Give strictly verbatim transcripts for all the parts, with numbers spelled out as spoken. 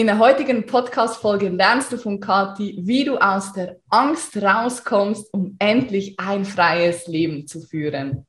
In der heutigen Podcast-Folge lernst du von Kathi, wie du aus der Angst rauskommst, um endlich ein freies Leben zu führen.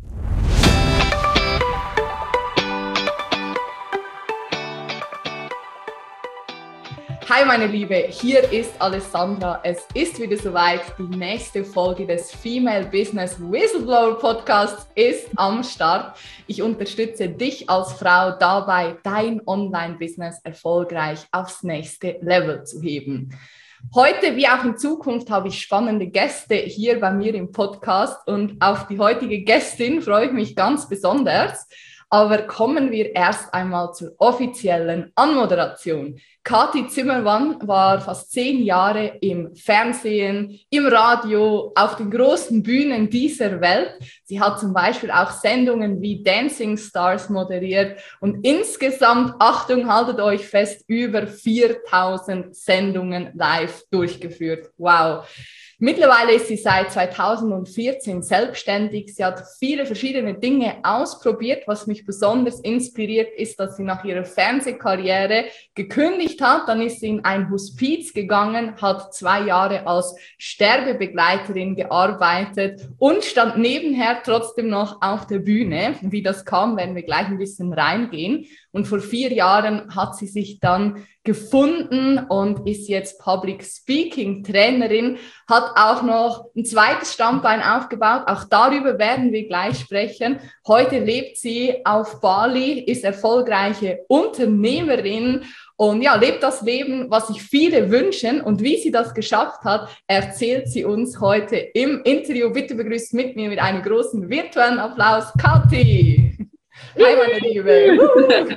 Hi meine Liebe, hier ist Alessandra. Es ist wieder soweit, die nächste Folge des Female Business Whistleblower Podcasts ist am Start. Ich unterstütze dich als Frau dabei, dein Online-Business erfolgreich aufs nächste Level zu heben. Heute wie auch in Zukunft habe ich spannende Gäste hier bei mir im Podcast und auf die heutige Gästin freue ich mich ganz besonders. Aber kommen wir erst einmal zur offiziellen Anmoderation. Kathi Zimmermann war fast zehn Jahre im Fernsehen, im Radio, auf den großen Bühnen dieser Welt. Sie hat zum Beispiel auch Sendungen wie Dancing Stars moderiert und insgesamt, Achtung, haltet euch fest, über viertausend Sendungen live durchgeführt. Wow! Mittlerweile ist sie seit zweitausendvierzehn selbstständig. Sie hat viele verschiedene Dinge ausprobiert. Was mich besonders inspiriert, ist, dass sie nach ihrer Fernsehkarriere gekündigt hat. Dann ist sie in ein Hospiz gegangen, hat zwei Jahre als Sterbebegleiterin gearbeitet und stand nebenher trotzdem noch auf der Bühne. Wie das kam, werden wir gleich ein bisschen reingehen. Und vor vier Jahren hat sie sich dann gefunden und ist jetzt Public Speaking Trainerin, hat auch noch ein zweites Standbein aufgebaut. Auch darüber werden wir gleich sprechen. Heute lebt sie auf Bali, ist erfolgreiche Unternehmerin und ja, lebt das Leben, was sich viele wünschen. Und wie sie das geschafft hat, erzählt sie uns heute im Interview. Bitte begrüßt mit mir mit einem großen virtuellen Applaus Kathi. Hi, meine Liebe.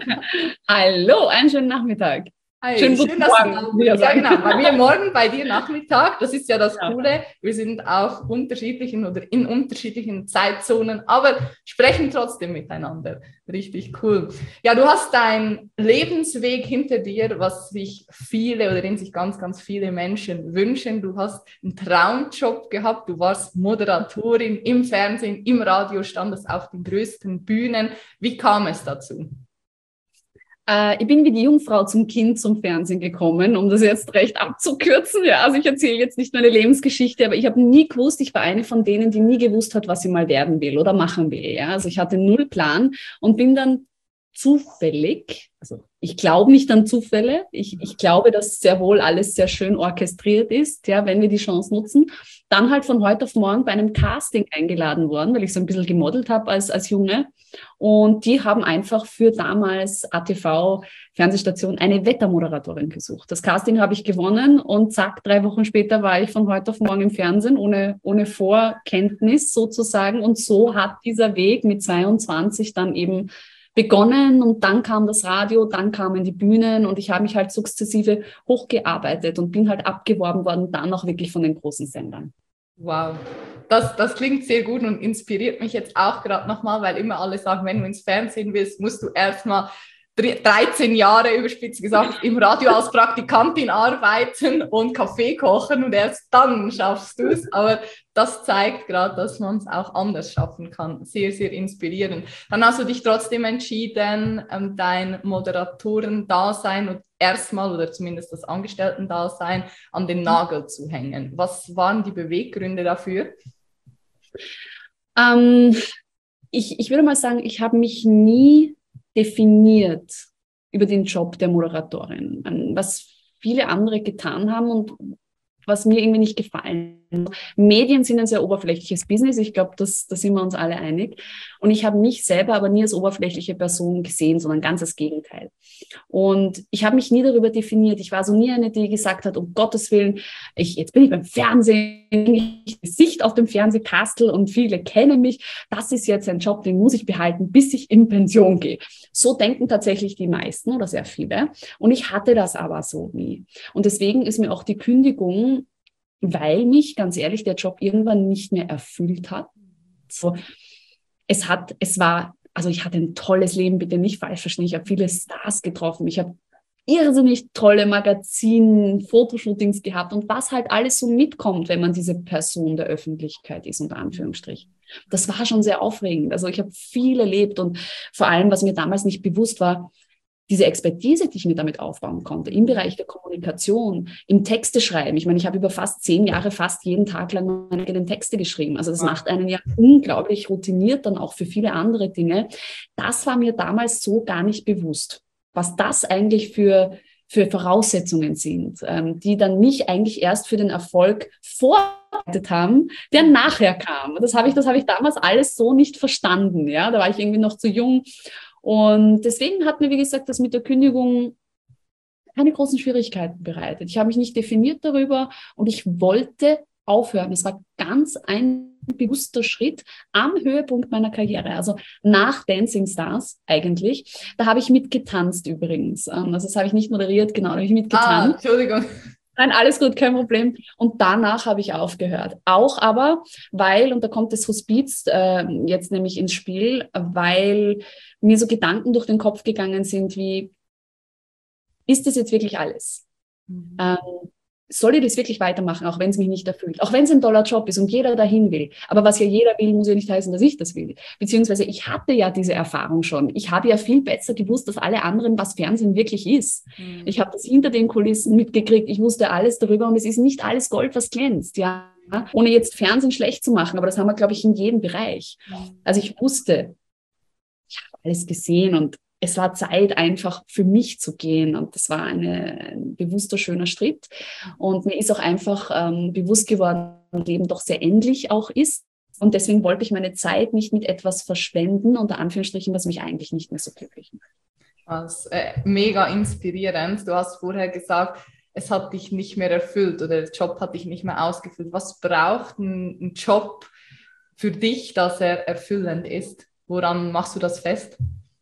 Hallo, einen schönen Nachmittag. Hi, schön, schön dass du ja, ja, genau. Bei mir morgen, bei dir Nachmittag. Das ist ja das ja. Coole. Wir sind auf unterschiedlichen oder in unterschiedlichen Zeitzonen, aber sprechen trotzdem miteinander. Richtig cool. Ja, du hast deinen Lebensweg hinter dir, was sich viele oder den sich ganz, ganz viele Menschen wünschen. Du hast einen Traumjob gehabt. Du warst Moderatorin im Fernsehen, im Radio, standest auf den größten Bühnen. Wie kam es dazu? Äh, ich bin wie die Jungfrau zum Kind zum Fernsehen gekommen, um das jetzt recht abzukürzen. Ja, also ich erzähle jetzt nicht meine Lebensgeschichte, aber ich habe nie gewusst, ich war eine von denen, die nie gewusst hat, was sie mal werden will oder machen will. Ja, also ich hatte null Plan und bin dann zufällig, also ich glaube nicht an Zufälle, ich, ich glaube, dass sehr wohl alles sehr schön orchestriert ist, ja, wenn wir die Chance nutzen, dann halt von heute auf morgen bei einem Casting eingeladen worden, weil ich so ein bisschen gemodelt habe als, als Junge und die haben einfach für damals A T V-Fernsehstation eine Wettermoderatorin gesucht. Das Casting habe ich gewonnen und zack, drei Wochen später war ich von heute auf morgen im Fernsehen, ohne, ohne Vorkenntnis sozusagen und so hat dieser Weg mit zweiundzwanzig dann eben begonnen und dann kam das Radio, dann kamen die Bühnen und ich habe mich halt sukzessive hochgearbeitet und bin halt abgeworben worden, dann auch wirklich von den großen Sendern. Wow, das, das klingt sehr gut und inspiriert mich jetzt auch gerade nochmal, weil immer alle sagen, wenn du ins Fernsehen willst, musst du erstmal dreizehn Jahre überspitzt gesagt im Radio als Praktikantin arbeiten und Kaffee kochen und erst dann schaffst du es. Aber das zeigt gerade, dass man es auch anders schaffen kann. Sehr, sehr inspirierend. Dann hast du dich trotzdem entschieden, dein Moderatoren-Dasein und erstmal oder zumindest das Angestellten-Dasein an den Nagel zu hängen. Was waren die Beweggründe dafür? Ähm, ich, ich würde mal sagen, ich habe mich nie definiert über den Job der Moderatorin, was viele andere getan haben und was mir irgendwie nicht gefallen. Medien sind ein sehr oberflächliches Business, ich glaube, das, da sind wir uns alle einig. Und ich habe mich selber aber nie als oberflächliche Person gesehen, sondern ganz das Gegenteil. Und ich habe mich nie darüber definiert. Ich war so nie eine, die gesagt hat, um Gottes Willen, ich, jetzt bin ich beim Fernsehen, ich Gesicht auf dem Fernsehkastel und viele kennen mich. Das ist jetzt ein Job, den muss ich behalten, bis ich in Pension gehe. So denken tatsächlich die meisten oder sehr viele. Und ich hatte das aber so nie. Und deswegen ist mir auch die Kündigung, weil mich, ganz ehrlich, der Job irgendwann nicht mehr erfüllt hat. So, es hat, es war, also ich hatte ein tolles Leben, bitte nicht falsch verstehen. Ich habe viele Stars getroffen. Ich habe irrsinnig tolle Magazin, Fotoshootings gehabt und was halt alles so mitkommt, wenn man diese Person der Öffentlichkeit ist, unter Anführungsstrich. Das war schon sehr aufregend. Also ich habe viel erlebt und vor allem, was mir damals nicht bewusst war, diese Expertise, die ich mir damit aufbauen konnte, im Bereich der Kommunikation, im Texte schreiben. Ich meine, ich habe über fast zehn Jahre fast jeden Tag lang meine eigenen Texte geschrieben. Also das Wow. macht einen ja unglaublich routiniert dann auch für viele andere Dinge. Das war mir damals so gar nicht bewusst, was das eigentlich für, für Voraussetzungen sind, ähm, die dann mich eigentlich erst für den Erfolg vorbereitet haben, der nachher kam. Das habe ich, das habe ich damals alles so nicht verstanden. Ja, da war ich irgendwie noch zu jung. Und deswegen hat mir, wie gesagt, das mit der Kündigung keine großen Schwierigkeiten bereitet. Ich habe mich nicht definiert darüber und ich wollte aufhören. Es war ganz ein bewusster Schritt am Höhepunkt meiner Karriere, also nach Dancing Stars eigentlich. Da habe ich mitgetanzt übrigens. Also das habe ich nicht moderiert, genau, da habe ich mitgetanzt. Ah, Entschuldigung. Nein, alles gut, kein Problem. Und danach habe ich aufgehört. Auch aber, weil, und da kommt das Hospiz äh, jetzt nämlich ins Spiel, weil mir so Gedanken durch den Kopf gegangen sind wie, ist das jetzt wirklich alles? Mhm. Ähm, soll ich das wirklich weitermachen, auch wenn es mich nicht erfüllt? Auch wenn es ein toller Job ist und jeder dahin will. Aber was ja jeder will, muss ja nicht heißen, dass ich das will. Beziehungsweise ich hatte ja diese Erfahrung schon. Ich habe ja viel besser gewusst als alle anderen, was Fernsehen wirklich ist. Mhm. Ich habe das hinter den Kulissen mitgekriegt. Ich wusste alles darüber und es ist nicht alles Gold, was glänzt. Ja, ohne jetzt Fernsehen schlecht zu machen. Aber das haben wir, glaube ich, in jedem Bereich. Mhm. Also ich wusste, ich habe alles gesehen und es war Zeit, einfach für mich zu gehen. Und das war eine, ein bewusster, schöner Schritt. Und mir ist auch einfach ähm, bewusst geworden, dass das Leben doch sehr endlich auch ist. Und deswegen wollte ich meine Zeit nicht mit etwas verschwenden, unter Anführungsstrichen, was mich eigentlich nicht mehr so glücklich macht. Das ist äh, mega inspirierend. Du hast vorher gesagt, es hat dich nicht mehr erfüllt oder der Job hat dich nicht mehr ausgefüllt. Was braucht ein, ein Job für dich, dass er erfüllend ist? Woran machst du das fest?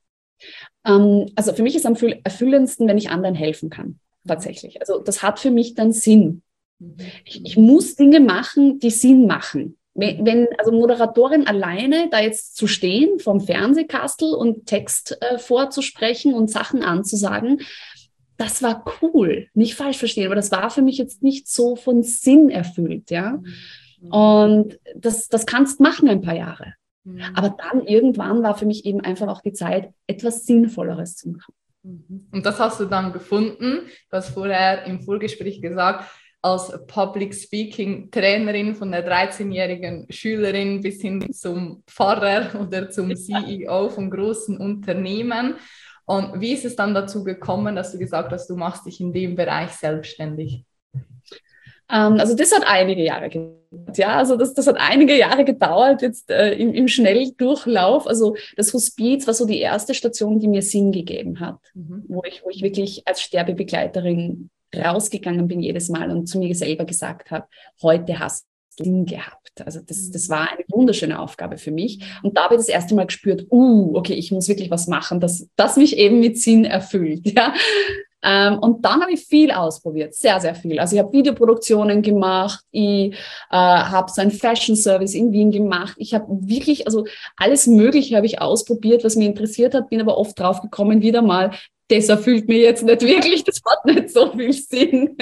Also für mich ist am erfüllendsten, wenn ich anderen helfen kann, tatsächlich. Also das hat für mich dann Sinn. Ich, ich muss Dinge machen, die Sinn machen. Wenn, wenn also Moderatorin alleine da jetzt zu stehen vom Fernsehkastel und Text äh, vorzusprechen und Sachen anzusagen, das war cool, nicht falsch verstehen, aber das war für mich jetzt nicht so von Sinn erfüllt, ja. Und das, das kannst machen ein paar Jahre. Aber dann irgendwann war für mich eben einfach auch die Zeit, etwas Sinnvolleres zu machen. Und das hast du dann gefunden. Du hast vorher im Vorgespräch gesagt, als Public Speaking Trainerin von der dreizehnjährigen Schülerin bis hin zum Pfarrer oder zum C E O von großen Unternehmen. Und wie ist es dann dazu gekommen, dass du gesagt hast, du machst dich in dem Bereich selbstständig? Also das hat einige Jahre gedauert, ja, also das, das hat einige Jahre gedauert jetzt äh, im, im Schnelldurchlauf. Also das Hospiz war so die erste Station, die mir Sinn gegeben hat, mhm. wo ich, wo ich wirklich als Sterbebegleiterin rausgegangen bin jedes Mal und zu mir selber gesagt habe, heute hast du Sinn gehabt. Also das, das war eine wunderschöne Aufgabe für mich. Und da habe ich das erste Mal gespürt, uh, okay, ich muss wirklich was machen, das, das mich eben mit Sinn erfüllt, ja. Ähm, und dann habe ich viel ausprobiert, sehr, sehr viel. Also ich habe Videoproduktionen gemacht, ich äh, habe so einen Fashion Service in Wien gemacht. Ich habe wirklich, also alles Mögliche habe ich ausprobiert, was mich interessiert hat, bin aber oft drauf gekommen, wieder mal, das erfüllt mir jetzt nicht wirklich, das hat nicht so viel Sinn.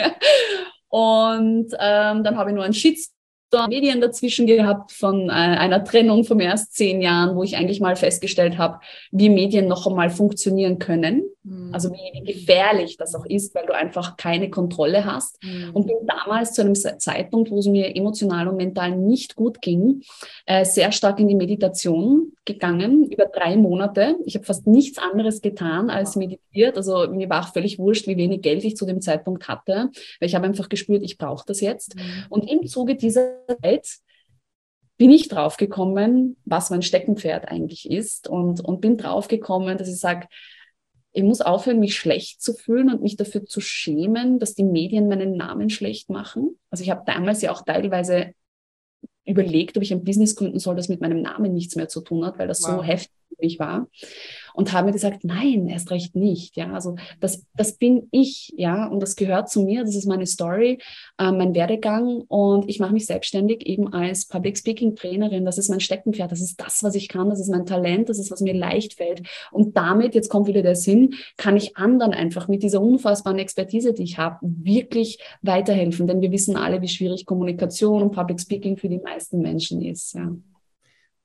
Und ähm, dann habe ich nur einen Shitstorm Medien dazwischen gehabt von äh, einer Trennung von mehr als zehn Jahren, wo ich eigentlich mal festgestellt habe, wie Medien noch einmal funktionieren können. Mhm. Also wie, wie gefährlich das auch ist, weil du einfach keine Kontrolle hast. Mhm. Und bin damals zu einem Zeitpunkt, wo es mir emotional und mental nicht gut ging, äh, sehr stark in die Meditation gegangen, über drei Monate. Ich habe fast nichts anderes getan als meditiert. Also mir war auch völlig wurscht, wie wenig Geld ich zu dem Zeitpunkt hatte, weil ich habe einfach gespürt, ich brauche das jetzt. Mhm. Und im Zuge dieser Zeit bin ich draufgekommen, was mein Steckenpferd eigentlich ist und, und bin draufgekommen, dass ich sage, ich muss aufhören, mich schlecht zu fühlen und mich dafür zu schämen, dass die Medien meinen Namen schlecht machen. Also ich habe damals ja auch teilweise überlegt, ob ich ein Business gründen soll, das mit meinem Namen nichts mehr zu tun hat, weil das wow. so heftig für mich war. Und habe mir gesagt, nein, erst recht nicht. Ja, also das, das bin ich, ja, und das gehört zu mir. Das ist meine Story, äh, mein Werdegang. Und ich mache mich selbstständig eben als Public Speaking Trainerin. Das ist mein Steckenpferd. Das ist das, was ich kann. Das ist mein Talent. Das ist, was mir leicht fällt. Und damit, jetzt kommt wieder der Sinn, kann ich anderen einfach mit dieser unfassbaren Expertise, die ich habe, wirklich weiterhelfen. Denn wir wissen alle, wie schwierig Kommunikation und Public Speaking für die meisten Menschen ist. Ja.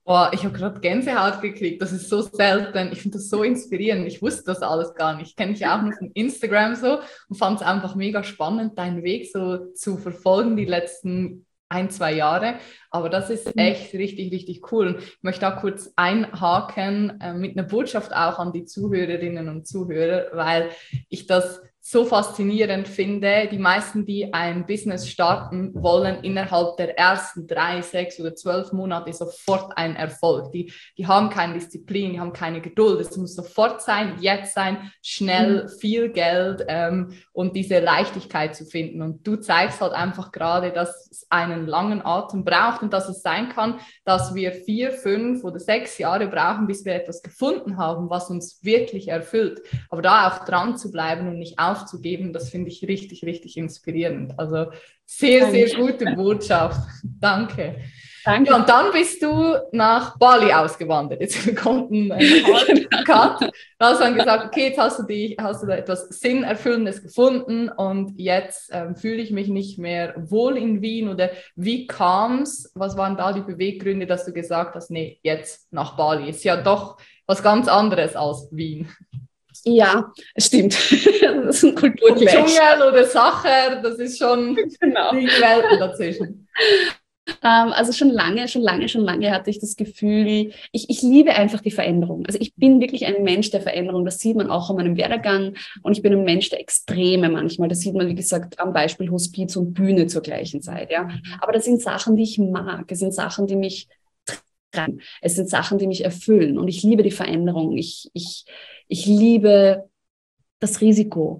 Oh, ich habe gerade Gänsehaut gekriegt. Das ist so selten. Ich finde das so inspirierend. Ich wusste das alles gar nicht. Kenne ich ja auch nur von Instagram so und fand es einfach mega spannend, deinen Weg so zu verfolgen, die letzten ein, zwei Jahre. Aber das ist echt richtig, richtig cool. Und ich möchte da kurz einhaken äh, mit einer Botschaft auch an die Zuhörerinnen und Zuhörer, weil ich das so faszinierend finde. Die meisten, die ein Business starten, wollen innerhalb der ersten drei, sechs oder zwölf Monate sofort einen Erfolg. Die, die haben keine Disziplin, die haben keine Geduld. Es muss sofort sein, jetzt sein, schnell, viel Geld ähm, und diese Leichtigkeit zu finden. Und du zeigst halt einfach gerade, dass es einen langen Atem braucht und dass es sein kann, dass wir vier, fünf oder sechs Jahre brauchen, bis wir etwas gefunden haben, was uns wirklich erfüllt. Aber da auch dran zu bleiben und nicht aufzugeben, das finde ich richtig, richtig inspirierend. Also sehr, sehr gute Botschaft. Danke. Danke. Ja, und dann bist du nach Bali ausgewandert. Jetzt kommt ein Cut. Da hast du dann gesagt, okay, jetzt hast du, die, hast du da etwas Sinnerfüllendes gefunden und jetzt ähm, fühle ich mich nicht mehr wohl in Wien. Oder wie kam es? Was waren da die Beweggründe, dass du gesagt hast, nee, jetzt nach Bali? Ist ja doch was ganz anderes als Wien. Ja, es stimmt. Das ist ein Kulturclash. Dschungel oder Sacher, das ist schon genau. Die Welten dazwischen. Also schon lange, schon lange, schon lange hatte ich das Gefühl, ich, ich liebe einfach die Veränderung. Also ich bin wirklich ein Mensch der Veränderung. Das sieht man auch an meinem Werdegang. Und ich bin ein Mensch der Extreme manchmal. Das sieht man, wie gesagt, am Beispiel Hospiz und Bühne zur gleichen Zeit. Ja. Aber das sind Sachen, die ich mag. Es sind Sachen, die mich treiben. Es sind Sachen, die mich erfüllen. Und ich liebe die Veränderung. Ich, ich, ich liebe das Risiko.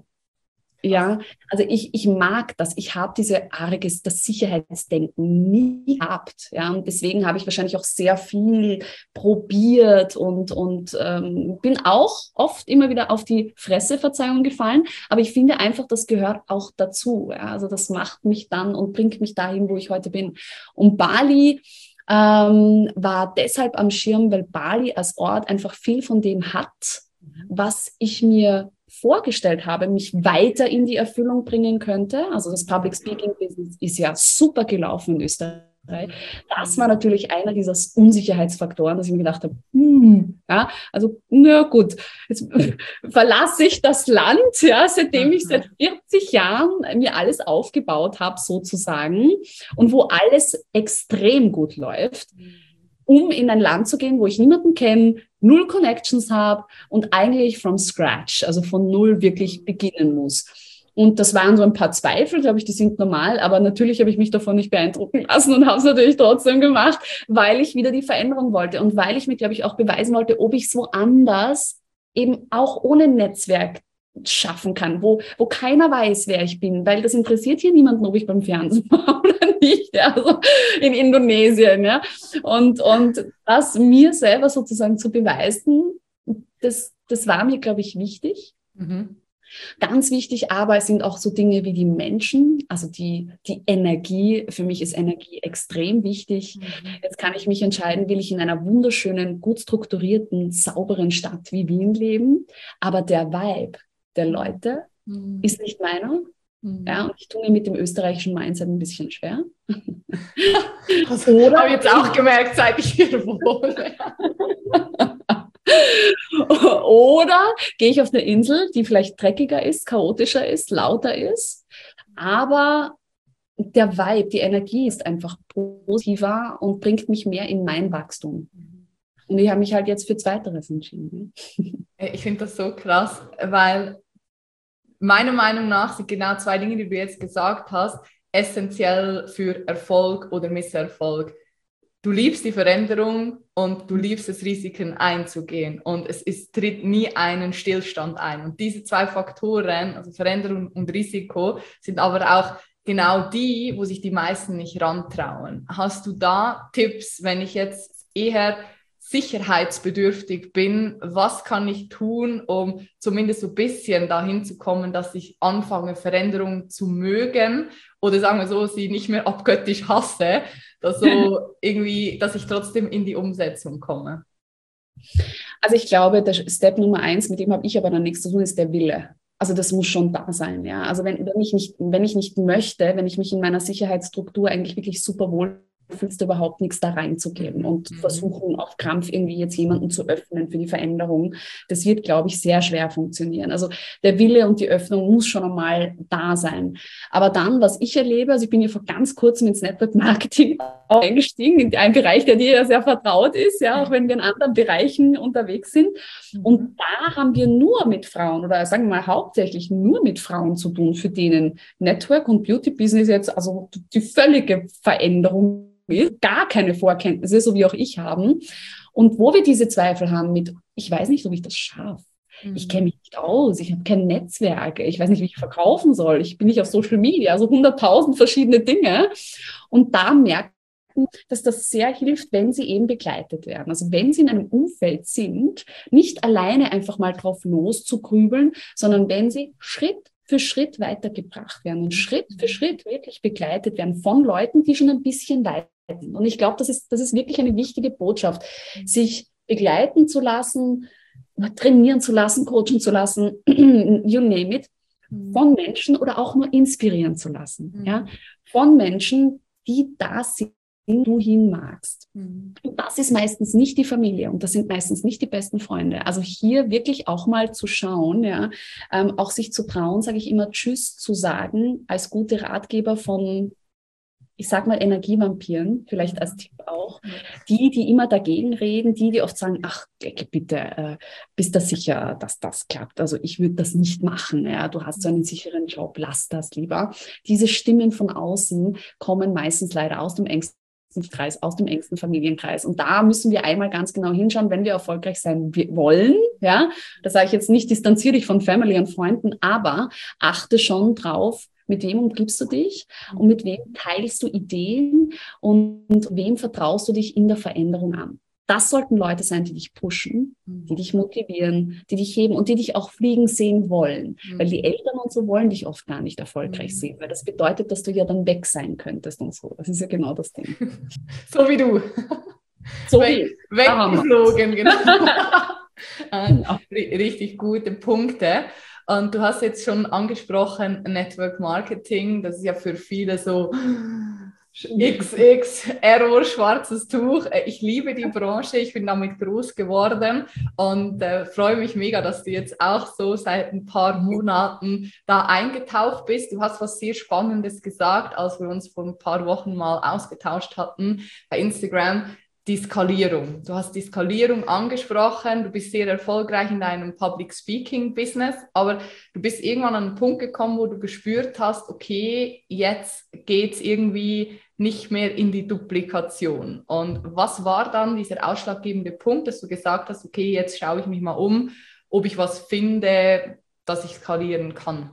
Ja, also ich, ich mag das. Ich habe diese arges, das Sicherheitsdenken nie gehabt. Ja, und deswegen habe ich wahrscheinlich auch sehr viel probiert und, und ähm, bin auch oft immer wieder auf die Fresse, Verzeihung, gefallen. Aber ich finde einfach, das gehört auch dazu. Ja, also das macht mich dann und bringt mich dahin, wo ich heute bin. Und Bali ähm, war deshalb am Schirm, weil Bali als Ort einfach viel von dem hat, was ich mir vorgestellt habe, mich weiter in die Erfüllung bringen könnte. Also das Public Speaking Business ist ja super gelaufen in Österreich. Das war natürlich einer dieser Unsicherheitsfaktoren, dass ich mir gedacht habe, hm, ja, also na gut, jetzt verlasse ich das Land, ja, seitdem ich seit vierzig Jahren mir alles aufgebaut habe sozusagen und wo alles extrem gut läuft, um in ein Land zu gehen, wo ich niemanden kenne, null Connections habe und eigentlich from scratch, also von null wirklich beginnen muss. Und das waren so ein paar Zweifel, glaube ich, die sind normal, aber natürlich habe ich mich davon nicht beeindrucken lassen und habe es natürlich trotzdem gemacht, weil ich wieder die Veränderung wollte und weil ich mir, glaube ich, auch beweisen wollte, ob ich es woanders eben auch ohne Netzwerk schaffen kann, wo, wo keiner weiß, wer ich bin, weil das interessiert hier niemanden, ob ich beim Fernsehen war oder nicht, ja, also in Indonesien, ja, und, und das mir selber sozusagen zu beweisen, das, das war mir, glaube ich, wichtig. Mhm. Ganz wichtig, aber es sind auch so Dinge wie die Menschen, also die, die Energie. Für mich ist Energie extrem wichtig. Mhm. Jetzt kann ich mich entscheiden, will ich in einer wunderschönen, gut strukturierten, sauberen Stadt wie Wien leben, aber der Vibe der Leute mhm. ist nicht meiner. Mhm. Ja, und ich tue mir mit dem österreichischen Mindset ein bisschen schwer. Das habe ich jetzt auch gemerkt, seit ich hier wohne. Oder gehe ich auf eine Insel, die vielleicht dreckiger ist, chaotischer ist, lauter ist, aber der Vibe, die Energie ist einfach positiver und bringt mich mehr in mein Wachstum. Und ich habe mich halt jetzt für Zweiteres entschieden. Ich finde das so krass, weil meiner Meinung nach sind genau zwei Dinge, die du jetzt gesagt hast, essentiell für Erfolg oder Misserfolg. Du liebst die Veränderung und du liebst es, Risiken einzugehen. Und es ist, tritt nie einen Stillstand ein. Und diese zwei Faktoren, also Veränderung und Risiko, sind aber auch genau die, wo sich die meisten nicht rantrauen. Hast du da Tipps, wenn ich jetzt eher sicherheitsbedürftig bin, was kann ich tun, um zumindest so ein bisschen dahin zu kommen, dass ich anfange, Veränderungen zu mögen oder sagen wir so, sie nicht mehr abgöttisch hasse, dass, so irgendwie, dass ich trotzdem in die Umsetzung komme? Also ich glaube, der Step Nummer eins, mit dem habe ich aber dann nichts zu tun, ist der Wille. Also das muss schon da sein, ja. Also wenn, wenn ich nicht, wenn ich nicht möchte, wenn ich mich in meiner Sicherheitsstruktur eigentlich wirklich super wohl fühlst du überhaupt nichts da reinzugeben und versuchen auf Krampf irgendwie jetzt jemanden zu öffnen für die Veränderung. Das wird, glaube ich, sehr schwer funktionieren. Also der Wille und die Öffnung muss schon einmal da sein. Aber dann, was ich erlebe, also ich bin ja vor ganz kurzem ins Network Marketing eingestiegen, in einen Bereich, der dir ja sehr vertraut ist, ja, auch wenn wir in anderen Bereichen unterwegs sind. Und da haben wir nur mit Frauen oder sagen wir mal hauptsächlich nur mit Frauen zu tun, für denen Network und Beauty Business jetzt also die völlige Veränderung gar keine Vorkenntnisse, so wie auch ich haben. Und wo wir diese Zweifel haben mit, ich weiß nicht, ob ich das schaffe. Mhm. Ich kenne mich nicht aus, ich habe kein Netzwerk, ich weiß nicht, wie ich verkaufen soll, ich bin nicht auf Social Media, also hunderttausend verschiedene Dinge. Und da merken, dass das sehr hilft, wenn sie eben begleitet werden. Also wenn sie in einem Umfeld sind, nicht alleine einfach mal drauf loszugrübeln, sondern wenn sie Schritt für Schritt weitergebracht werden und Schritt für Schritt wirklich begleitet werden von Leuten, die schon ein bisschen weiter sind. Und ich glaube, das ist, das ist wirklich eine wichtige Botschaft, sich begleiten zu lassen, trainieren zu lassen, coachen zu lassen, you name it, von Menschen oder auch nur inspirieren zu lassen. Ja? Von Menschen, die das sind, wo du hin magst. Mhm. Und das ist meistens nicht die Familie und das sind meistens nicht die besten Freunde. Also hier wirklich auch mal zu schauen, ja, ähm, auch sich zu trauen, sage ich immer, Tschüss zu sagen, als gute Ratgeber von, ich sag mal, Energievampiren, vielleicht als Tipp auch, die, die immer dagegen reden, die, die oft sagen, ach, bitte, äh, bist du sicher, dass das klappt? Also ich würde das nicht machen, ja, du hast so einen sicheren Job, lass das lieber. Diese Stimmen von außen kommen meistens leider aus dem engsten Kreis, aus dem engsten Familienkreis. Und da müssen wir einmal ganz genau hinschauen, wenn wir erfolgreich sein wollen. Ja, da sage ich jetzt nicht, distanziere dich von Family und Freunden, aber achte schon drauf, mit wem umgibst du dich und mit wem teilst du Ideen und, und wem vertraust du dich in der Veränderung an. Das sollten Leute sein, die dich pushen, die dich motivieren, die dich heben und die dich auch fliegen sehen wollen. Mhm. Weil die Eltern und so wollen dich oft gar nicht erfolgreich mhm. sehen, weil das bedeutet, dass du ja dann weg sein könntest und so. Das ist ja genau das Ding. So wie du. So wie. Weggeflogen, genau. genau. Richtig gute Punkte. Und du hast jetzt schon angesprochen, Network Marketing, das ist ja für viele so X X, Error, schwarzes Tuch. Ich liebe die Branche, ich bin damit groß geworden und äh, freue mich mega, dass du jetzt auch so seit ein paar Monaten da eingetaucht bist. Du hast was sehr Spannendes gesagt, als wir uns vor ein paar Wochen mal ausgetauscht hatten bei Instagram. Die Skalierung. Du hast die Skalierung angesprochen, du bist sehr erfolgreich in deinem Public Speaking Business, aber du bist irgendwann an einen Punkt gekommen, wo du gespürt hast, okay, jetzt geht es irgendwie nicht mehr in die Duplikation. Und was war dann dieser ausschlaggebende Punkt, dass du gesagt hast, okay, jetzt schaue ich mich mal um, ob ich was finde, das ich skalieren kann?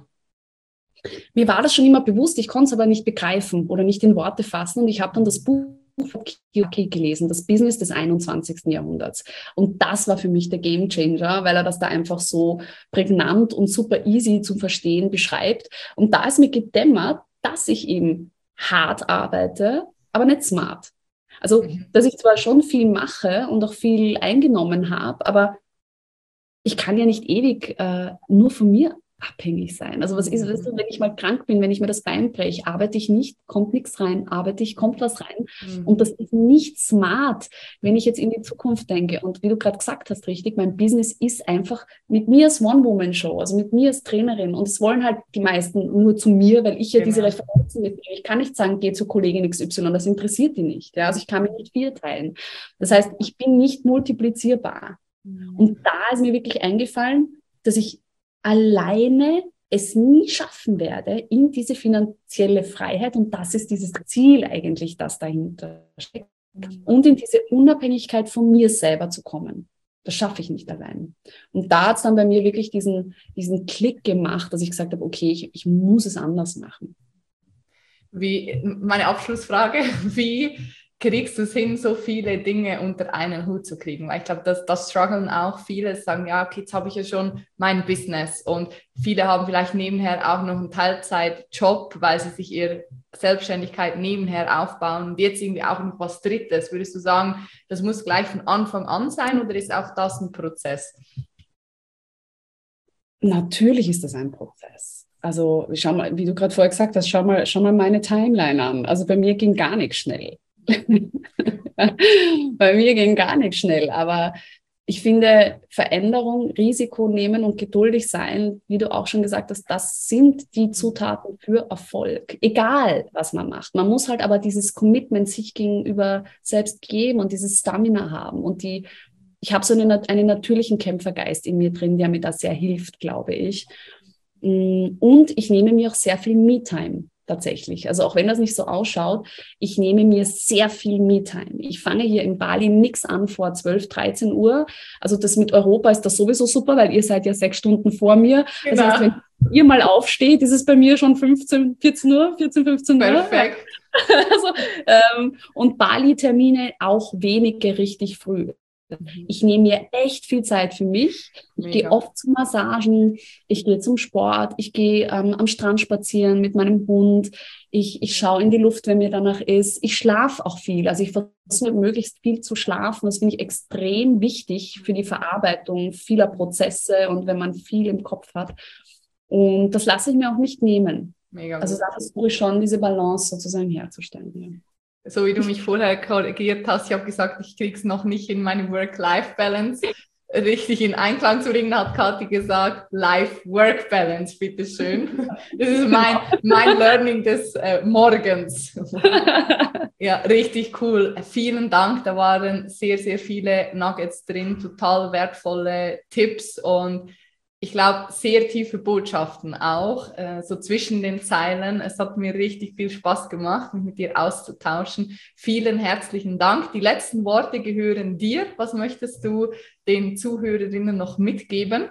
Mir war das schon immer bewusst, ich konnte es aber nicht begreifen oder nicht in Worte fassen und ich habe dann das Buch gelesen, das Business des einundzwanzigsten Jahrhunderts. Und das war für mich der Gamechanger, weil er das da einfach so prägnant und super easy zu verstehen beschreibt. Und da ist mir gedämmert, dass ich eben hart arbeite, aber nicht smart. Also, mhm. dass ich zwar schon viel mache und auch viel eingenommen habe, aber ich kann ja nicht ewig äh, nur von mir abhängig sein. Also was ist, weißt du, wenn ich mal krank bin, wenn ich mir das Bein breche, arbeite ich nicht, kommt nichts rein, arbeite ich, kommt was rein. Mhm. Und das ist nicht smart, wenn ich jetzt in die Zukunft denke. Und wie du gerade gesagt hast, richtig, mein Business ist einfach mit mir als One-Woman-Show, also mit mir als Trainerin. Und es wollen halt die meisten nur zu mir, weil ich ja genau. diese Referenzen mitbringe. Ich kann nicht sagen, geh zur Kollegin X Y, das interessiert die nicht. Ja? Also ich kann mich nicht viel teilen. Das heißt, ich bin nicht multiplizierbar. Mhm. Und da ist mir wirklich eingefallen, dass ich alleine es nie schaffen werde in diese finanzielle Freiheit und das ist dieses Ziel eigentlich, das dahinter steckt mhm. und in diese Unabhängigkeit von mir selber zu kommen. Das schaffe ich nicht allein. Und da hat es dann bei mir wirklich diesen, diesen Klick gemacht, dass ich gesagt habe, okay, ich, ich muss es anders machen. Wie, meine Abschlussfrage, wie kriegst du es hin, so viele Dinge unter einen Hut zu kriegen? Weil ich glaube, das, das strugglen auch viele, sagen, ja, okay, jetzt habe ich ja schon mein Business und viele haben vielleicht nebenher auch noch einen Teilzeitjob, weil sie sich ihre Selbstständigkeit nebenher aufbauen und jetzt irgendwie auch noch was Drittes. Würdest du sagen, das muss gleich von Anfang an sein oder ist auch das ein Prozess? Natürlich ist das ein Prozess. Also schau mal, wie du gerade vorher gesagt hast, schau mal, schau mal meine Timeline an. Also bei mir ging gar nichts schnell. Bei mir ging gar nicht schnell, aber ich finde, Veränderung, Risiko nehmen und geduldig sein, wie du auch schon gesagt hast, das sind die Zutaten für Erfolg. Egal, was man macht. Man muss halt aber dieses Commitment sich gegenüber selbst geben und dieses Stamina haben. Und die, ich habe so einen, einen natürlichen Kämpfergeist in mir drin, der mir da sehr hilft, glaube ich. Und ich nehme mir auch sehr viel Me-Time. Tatsächlich. Also auch wenn das nicht so ausschaut, ich nehme mir sehr viel Me-Time. Ich fange hier in Bali nichts an vor zwölf, dreizehn Uhr. Also das mit Europa ist das sowieso super, weil ihr seid ja sechs Stunden vor mir. Genau. Das heißt, wenn ihr mal aufsteht, ist es bei mir schon fünfzehn, vierzehn Uhr, vierzehn, fünfzehn Uhr. Perfekt. Also, ähm, und Bali-Termine auch wenige richtig früh. Ich nehme mir echt viel Zeit für mich. Ich Mega. gehe oft zu Massagen, ich gehe zum Sport, ich gehe ähm, am Strand spazieren mit meinem Hund, ich, ich schaue in die Luft, wenn mir danach ist. Ich schlafe auch viel, also ich versuche möglichst viel zu schlafen. Das finde ich extrem wichtig für die Verarbeitung vieler Prozesse und wenn man viel im Kopf hat. Und das lasse ich mir auch nicht nehmen. Mega also da versuche ich schon, diese Balance sozusagen herzustellen. Ja. So wie du mich vorher korrigiert hast, ich habe gesagt, ich kriege es noch nicht in meine Work-Life-Balance richtig in Einklang zu bringen, hat Kathi gesagt, Life-Work-Balance, bitteschön. Das ist mein, mein Learning des äh, Morgens. Ja, richtig cool. Vielen Dank, da waren sehr, sehr viele Nuggets drin, total wertvolle Tipps und ich glaube, sehr tiefe Botschaften auch, äh, so zwischen den Zeilen. Es hat mir richtig viel Spaß gemacht, mich mit dir auszutauschen. Vielen herzlichen Dank. Die letzten Worte gehören dir. Was möchtest du den Zuhörerinnen noch mitgeben?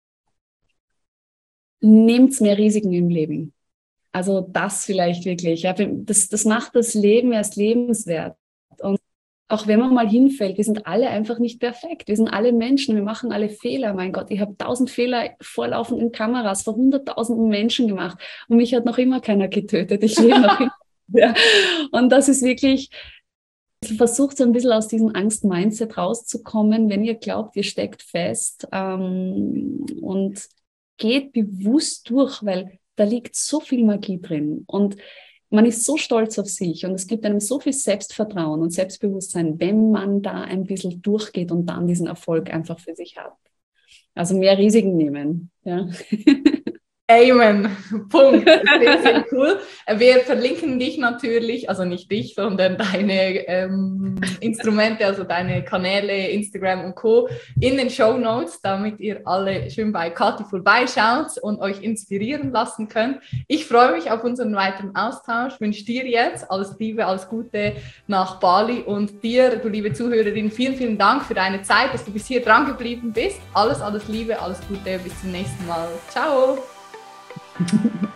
Nehmt mehr Risiken im Leben. Also das vielleicht wirklich. Ja, das, das macht das Leben erst lebenswert. Und auch wenn man mal hinfällt, wir sind alle einfach nicht perfekt. Wir sind alle Menschen, wir machen alle Fehler. Mein Gott, ich habe tausend Fehler vor laufenden Kameras vor hunderttausenden Menschen gemacht und mich hat noch immer keiner getötet. Ich lebe noch immer. Ja. Und das ist wirklich, versucht so ein bisschen aus diesem Angst-Mindset rauszukommen, wenn ihr glaubt, ihr steckt fest ähm, und geht bewusst durch, weil da liegt so viel Magie drin und man ist so stolz auf sich und es gibt einem so viel Selbstvertrauen und Selbstbewusstsein, wenn man da ein bisschen durchgeht und dann diesen Erfolg einfach für sich hat. Also mehr Risiken nehmen. Ja. Amen. Punkt. Sehr, sehr cool. Wir verlinken dich natürlich, also nicht dich, sondern deine ähm, Instrumente, also deine Kanäle, Instagram und Co. in den Shownotes, damit ihr alle schön bei Kathi vorbeischaut und euch inspirieren lassen könnt. Ich freue mich auf unseren weiteren Austausch, wünsche dir jetzt alles Liebe, alles Gute nach Bali und dir, du liebe Zuhörerin, vielen, vielen Dank für deine Zeit, dass du bis hier dran geblieben bist. Alles, alles Liebe, alles Gute, bis zum nächsten Mal. Ciao!